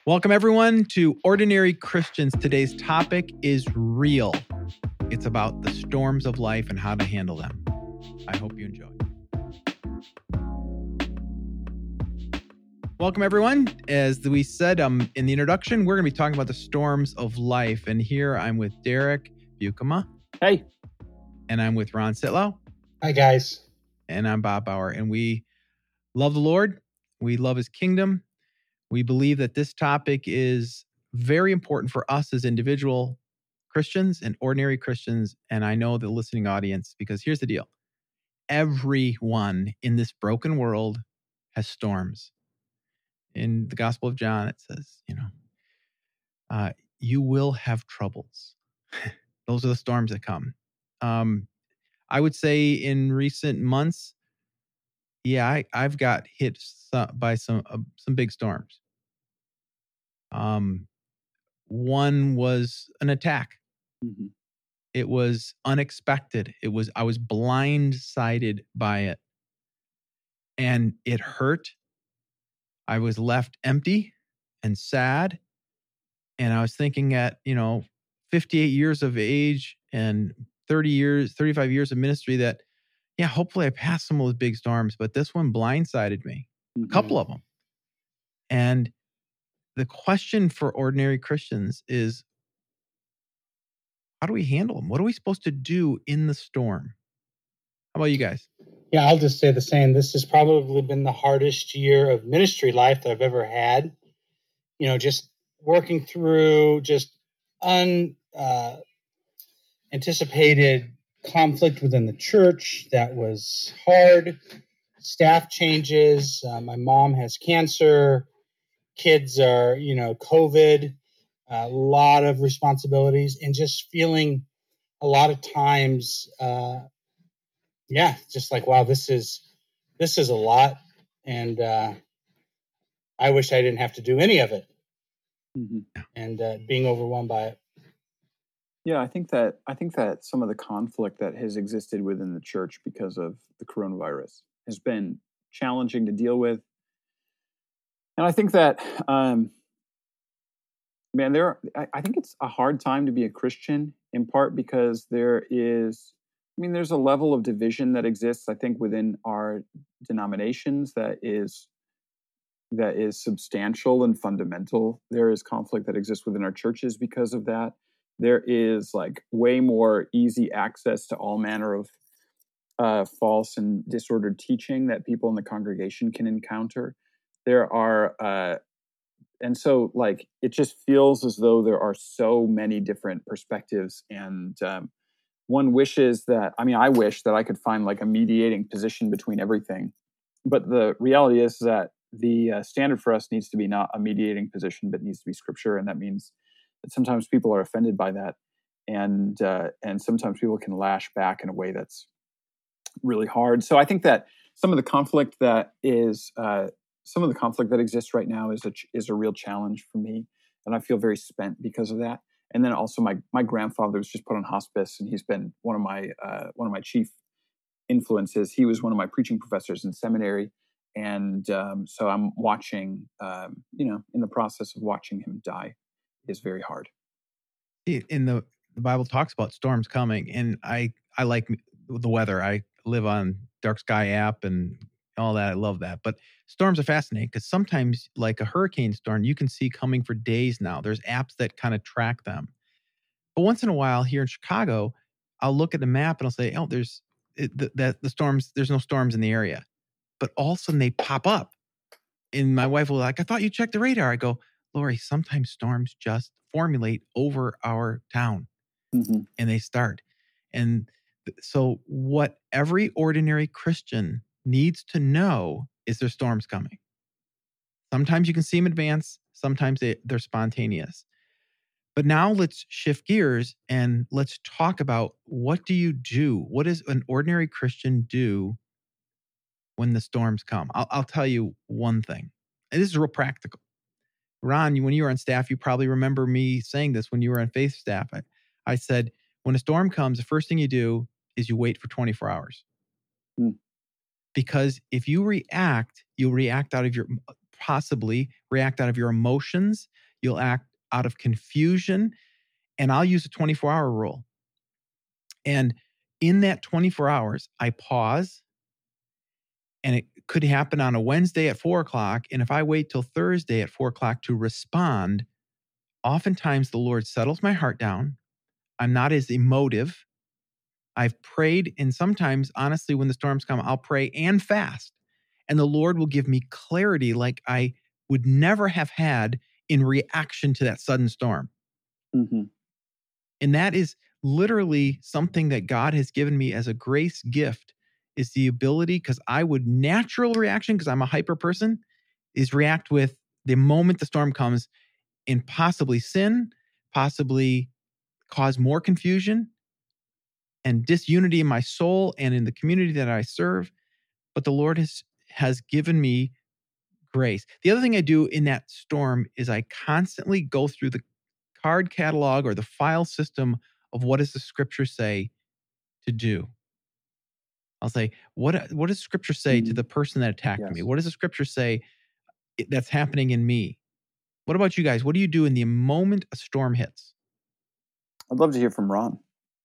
Welcome, everyone, to Ordinary Christians. Today's topic is real. It's about the storms of life and how to handle them. I hope you enjoy. Welcome, everyone. As we said in the introduction, we're going to be talking about the storms of life. And here I'm with Derek Buikema. Hey. And I'm with Ron Sitlow. Hi, guys. And I'm Bob Bauer. And we love the Lord. We love his kingdom. We believe that this topic is very important for us as individual Christians and ordinary Christians. And I know the listening audience, because here's the deal. Everyone in this broken world has storms. In the Gospel of John, it says, you will have troubles. Those are the storms that come. I would say in recent months, I've got hit by some big storms. One was an attack. Mm-hmm. It was unexpected. I was blindsided by it, and it hurt. I was left empty and sad, and I was thinking at 58 years of age and 35 years of ministry that. Yeah, hopefully I passed some of those big storms, but this one blindsided me, a couple of them. And the question for ordinary Christians is, how do we handle them? What are we supposed to do in the storm? How about you guys? Yeah, I'll just say the same. This has probably been the hardest year of ministry life that I've ever had. Just working through just unanticipated conflict within the church that was hard, staff changes, my mom has cancer, kids are, COVID, a lot of responsibilities, and just feeling a lot of times, just like, wow, this is a lot, and I wish I didn't have to do any of it, and being overwhelmed by it. Yeah, I think that some of the conflict that has existed within the church because of the coronavirus has been challenging to deal with. And I think that, I think it's a hard time to be a Christian, in part because there's a level of division that exists, I think, within our denominations that is substantial and fundamental. There is conflict that exists within our churches because of that. There is way more easy access to all manner of false and disordered teaching that people in the congregation can encounter. There are, and so it just feels as though there are so many different perspectives. And one wishes that, I wish that I could find a mediating position between everything. But the reality is that the standard for us needs to be not a mediating position, but needs to be Scripture. And that means that sometimes people are offended by that, and sometimes people can lash back in a way that's really hard. So I think that some of the conflict that exists right now is a real challenge for me, and I feel very spent because of that. And then also my grandfather was just put on hospice, and he's been one of my chief influences. He was one of my preaching professors in seminary, and so I'm watching, in the process of watching him die. Is very hard. In the Bible talks about storms coming, and I like the weather. I live on Dark Sky app and all that. I love that. But storms are fascinating because sometimes, like a hurricane storm, you can see coming for days now. There's apps that kind of track them. But once in a while here in Chicago, I'll look at the map and I'll say, oh, the storms, there's no storms in the area. But all of a sudden they pop up. And my wife will I thought you checked the radar. I go, Lori, sometimes storms just formulate over our town, and they start. And so what every ordinary Christian needs to know is there's storms coming. Sometimes you can see them in advance. Sometimes they're spontaneous. But now let's shift gears and let's talk about, what do you do? What does an ordinary Christian do when the storms come? I'll tell you one thing. And this is real practical. Ron, when you were on staff, you probably remember me saying this when you were on faith staff. I said, when a storm comes, the first thing you do is you wait for 24 hours. Because if you react, you'll react out of your possibly react out of your emotions. You'll act out of confusion. And I'll use a 24-hour rule. And in that 24 hours, I pause. And it could happen on a Wednesday at 4 o'clock. And if I wait till Thursday at 4 o'clock to respond, oftentimes the Lord settles my heart down. I'm not as emotive. I've prayed. And sometimes, honestly, when the storms come, I'll pray and fast. And the Lord will give me clarity like I would never have had in reaction to that sudden storm. Mm-hmm. And that is literally something that God has given me as a grace gift, is the ability, because I would natural reaction, because I'm a hyper person, is react with the moment the storm comes and possibly sin, possibly cause more confusion and disunity in my soul and in the community that I serve. But the Lord has given me grace. The other thing I do in that storm is I constantly go through the card catalog or the file system of what does the scripture say to do. I'll say, what does scripture say to the person that attacked me? What does the scripture say that's happening in me? What about you guys? What do you do in the moment a storm hits? I'd love to hear from Ron.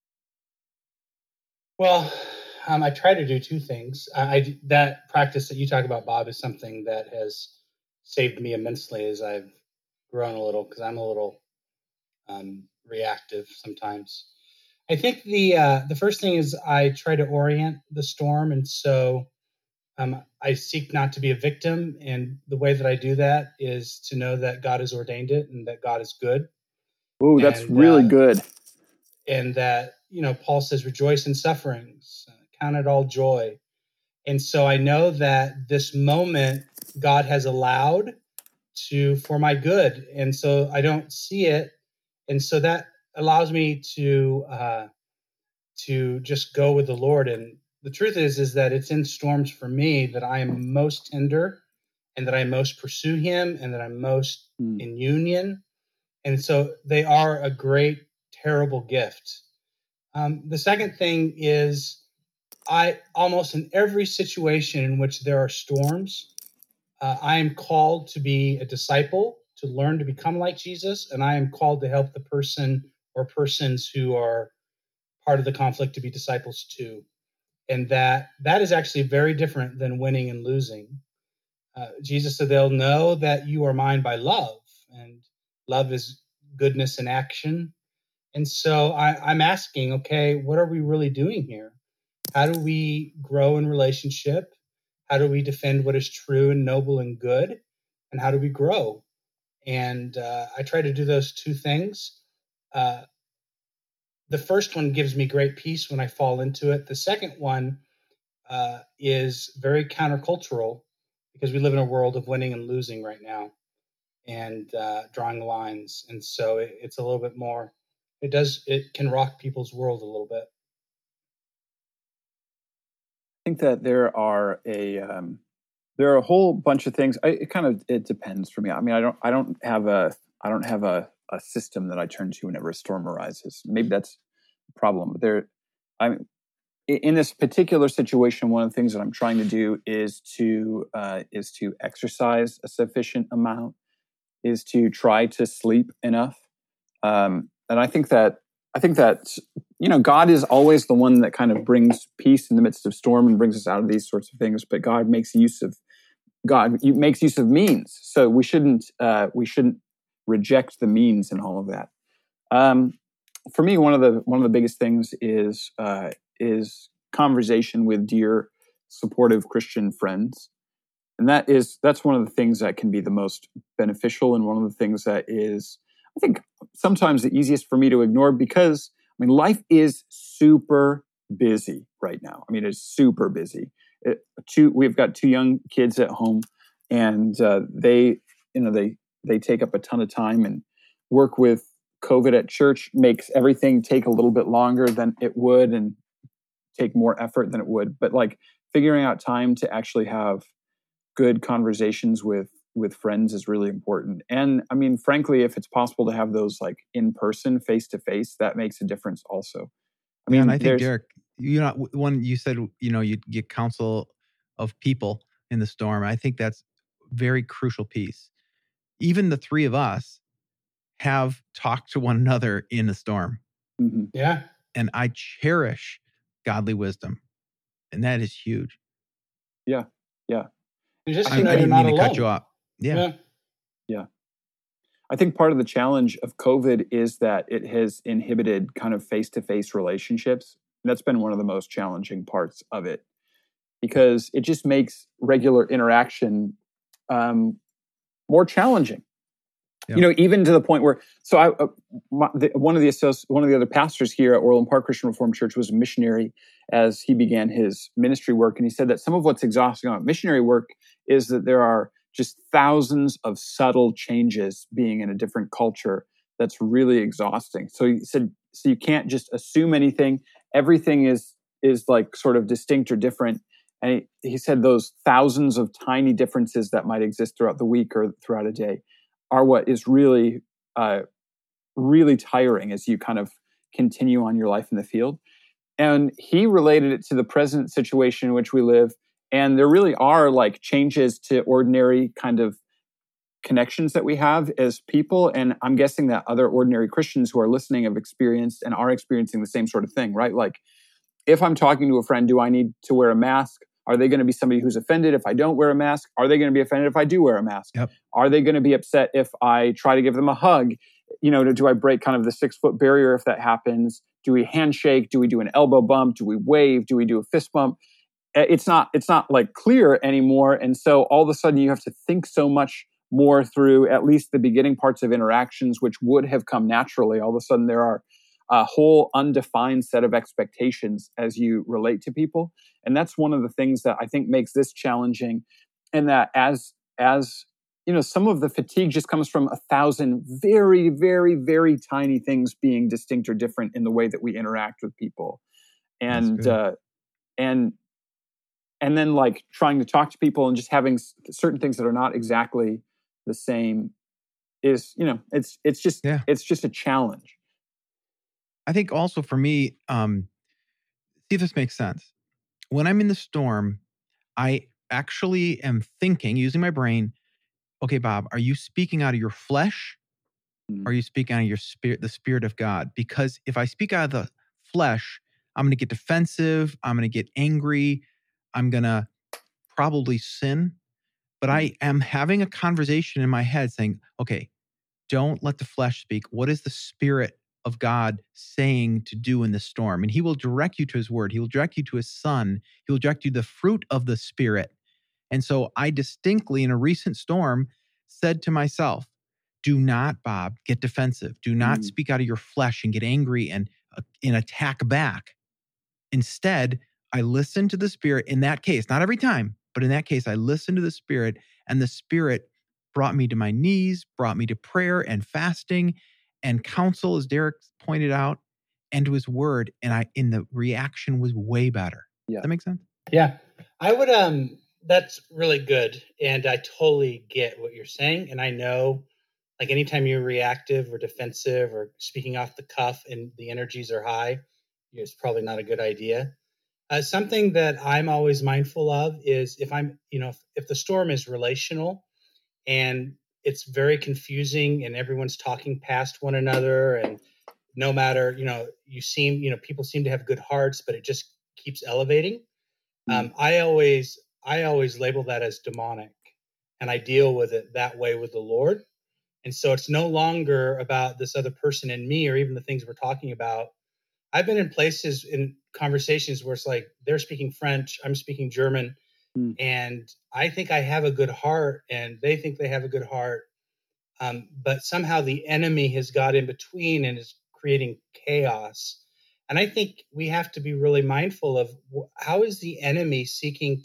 Well, I try to do two things. That practice that you talk about, Bob, is something that has saved me immensely as I've grown a little, because I'm a little reactive sometimes. I think the first thing is I try to orient the storm, and so I seek not to be a victim, and the way that I do that is to know that God has ordained it and that God is good. Oh, that's really good. And that, Paul says, rejoice in sufferings, count it all joy. And so I know that this moment God has allowed for my good, and so I don't see it, and so that allows me to just go with the Lord. And the truth is that it's in storms for me that I am most tender, and that I most pursue Him, and that I'm most in union. And so they are a great, terrible gift. The second thing is, I almost in every situation in which there are storms, I am called to be a disciple, to learn to become like Jesus, and I am called to help the person or persons who are part of the conflict to be disciples too. And that is actually very different than winning and losing. Jesus said, they'll know that you are mine by love, and love is goodness in action. And so I'm asking, okay, what are we really doing here? How do we grow in relationship? How do we defend what is true and noble and good? And how do we grow? And I try to do those two things. The first one gives me great peace when I fall into it. The second one is very countercultural, because we live in a world of winning and losing right now, and drawing lines. And so it's a little bit more, it can rock people's world a little bit. I think that there are a whole bunch of things. It depends for me. I mean, I don't have a system that I turn to whenever a storm arises. Maybe that's a problem. But in this particular situation, one of the things that I'm trying to do is to exercise a sufficient amount, is to try to sleep enough. And I think that God is always the one that kind of brings peace in the midst of storm and brings us out of these sorts of things. But God makes use of means. So we shouldn't reject the means in all of that. For me, one of the biggest things is conversation with dear, supportive Christian friends. And that's one of the things that can be the most beneficial, and one of the things that is, I think, sometimes the easiest for me to ignore, because life is super busy right now. It's super busy. We've got 2 young kids at home, and they take up a ton of time, and work with COVID at church makes everything take a little bit longer than it would, and take more effort than it would. But figuring out time to actually have good conversations with friends is really important. And frankly, if it's possible to have those in person, face to face, that makes a difference also. And I think, Derek, when you said, you'd get counsel of people in the storm, I think that's very crucial piece. Even the three of us have talked to one another in a storm. Mm-hmm. Yeah. And I cherish godly wisdom. And that is huge. Yeah. Yeah. And just I to know you're didn't not mean to alone. cut you off. Yeah. Yeah. I think part of the challenge of COVID is that it has inhibited kind of face-to-face relationships. And that's been one of the most challenging parts of it, because it just makes regular interaction more challenging. Yep. Even to the point where, one of the other pastors here at Orland Park Christian Reformed Church was a missionary as he began his ministry work. And he said that some of what's exhausting about missionary work is that there are just thousands of subtle changes being in a different culture that's really exhausting. So he said, so you can't just assume anything. Everything is like sort of distinct or different. And he said those thousands of tiny differences that might exist throughout the week or throughout a day are what is really, really tiring as you kind of continue on your life in the field. And he related it to the present situation in which we live. And there really are like changes to ordinary kind of connections that we have as people. And I'm guessing that other ordinary Christians who are listening have experienced and are experiencing the same sort of thing, right? Like, if I'm talking to a friend, do I need to wear a mask? Are they going to be somebody who's offended if I don't wear a mask? Are they going to be offended if I do wear a mask? Yep. Are they going to be upset if I try to give them a hug? Do I break kind of the 6-foot barrier if that happens? Do we handshake? Do we do an elbow bump? Do we wave? Do we do a fist bump? It's not like clear anymore. And so all of a sudden you have to think so much more through at least the beginning parts of interactions, which would have come naturally. All of a sudden there are a whole undefined set of expectations as you relate to people. And that's one of the things that I think makes this challenging. And that as some of the fatigue just comes from 1,000 very, very, very tiny things being distinct or different in the way that we interact with people. And then like trying to talk to people and just having certain things that are not exactly the same is, it's just a challenge. I think also for me, see if this makes sense. When I'm in the storm, I actually am thinking, using my brain, okay, Bob, are you speaking out of your flesh? Or are you speaking out of your spirit, the Spirit of God? Because if I speak out of the flesh, I'm going to get defensive. I'm going to get angry. I'm going to probably sin. But I am having a conversation in my head saying, okay, don't let the flesh speak. What is the Spirit of God saying to do in the storm? And he will direct you to his word. He will direct you to his son. He will direct you the fruit of the Spirit. And so I distinctly, in a recent storm, said to myself, do not, Bob, get defensive. Do not speak out of your flesh and get angry and attack back. Instead, I listened to the Spirit in that case, not every time, but in that case, I listened to the Spirit, and the Spirit brought me to my knees, brought me to prayer and fasting and counsel, as Derek pointed out, and to his word. And the reaction was way better. Yeah. Does that make sense? Yeah. I would, that's really good. And I totally get what you're saying. And I know, like, anytime you're reactive or defensive or speaking off the cuff and the energies are high, it's probably not a good idea. Something that I'm always mindful of is if the storm is relational and it's very confusing and everyone's talking past one another, and no matter, people seem to have good hearts, but it just keeps elevating. I always label that as demonic, and I deal with it that way with the Lord. And so it's no longer about this other person and me, or even the things we're talking about. I've been in places, in conversations where it's like they're speaking French, I'm speaking German, and I think I have a good heart and they think they have a good heart. But somehow the enemy has got in between and is creating chaos. And I think we have to be really mindful of how is the enemy seeking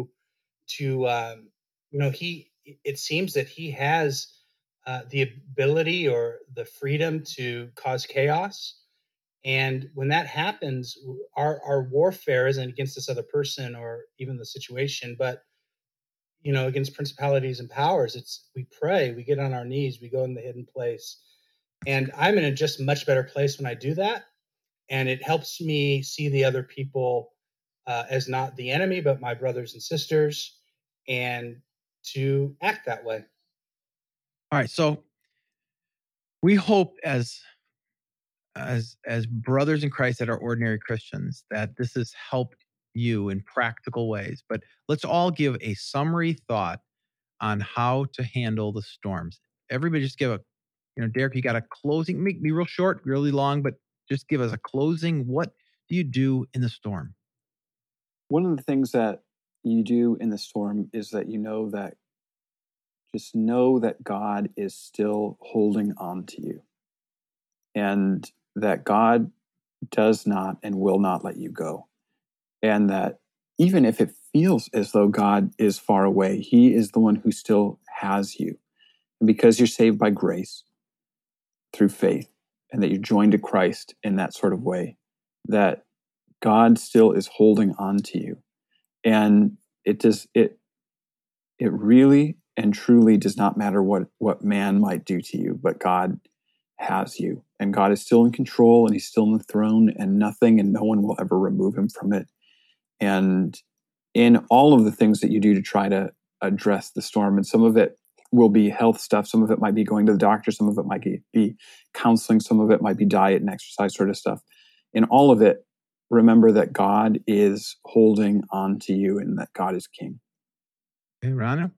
it seems that he has the ability or the freedom to cause chaos. And when that happens, our warfare isn't against this other person or even the situation, but against principalities and powers. We pray, we get on our knees, we go in the hidden place. And I'm in a just much better place when I do that. And it helps me see the other people as not the enemy, but my brothers and sisters. And to act that way. All right. So we hope as brothers in Christ that are ordinary Christians that this has helped you in practical ways. But let's all give a summary thought on how to handle the storms. Everybody just give Derek, you got a closing, make me real short, really long, but just give us a closing. What do you do in the storm? One of the things that you do in the storm is that just know that God is still holding on to you, and that God does not and will not let you go. And that even if it feels as though God is far away, he is the one who still has you. And because you're saved by grace through faith, and that you're joined to Christ in that sort of way, that God still is holding on to you. And it really and truly does not matter what man might do to you, but God has you, and God is still in control, and he's still on the throne, and nothing and no one will ever remove him from it. And in all of the things that you do to try to address the storm, and some of it will be health stuff, some of it might be going to the doctor, some of it might be counseling, some of it might be diet and exercise sort of stuff. In all of it, remember that God is holding on to you and that God is king. Hey, Rana?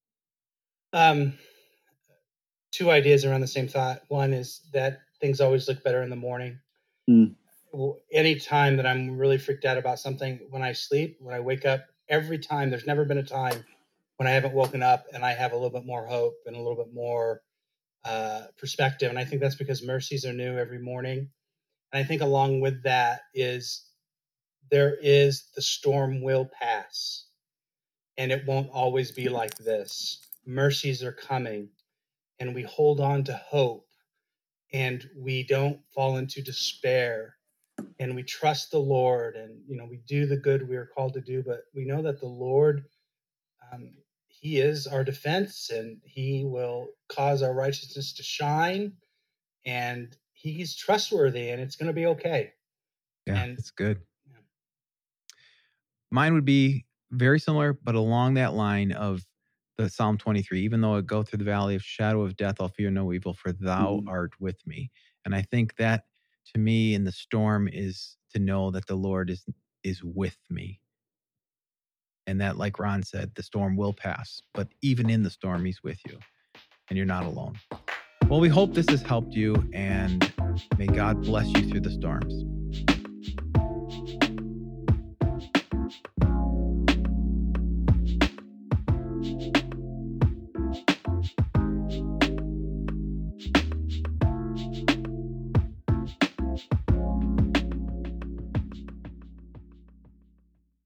Two ideas around the same thought. One is that things always look better in the morning. Any time that I'm really freaked out about something, when I sleep, when I wake up, every time, there's never been a time when I haven't woken up and I have a little bit more hope and a little bit more perspective. And I think that's because mercies are new every morning. And I think along with that is the storm will pass, and it won't always be like this. Mercies are coming, and we hold on to hope, and we don't fall into despair, and we trust the Lord, and we do the good we are called to do. But we know that the Lord, he is our defense, and he will cause our righteousness to shine, and he's trustworthy, and it's going to be okay. Yeah, that's good. Yeah. Mine would be very similar, but along that line of the Psalm 23, even though I go through the valley of shadow of death, I'll fear no evil, for thou art with me. And I think that, to me, in the storm is to know that the Lord is with me. And that, like Ron said, the storm will pass. But even in the storm, he's with you. And you're not alone. Well, we hope this has helped you. And may God bless you through the storms.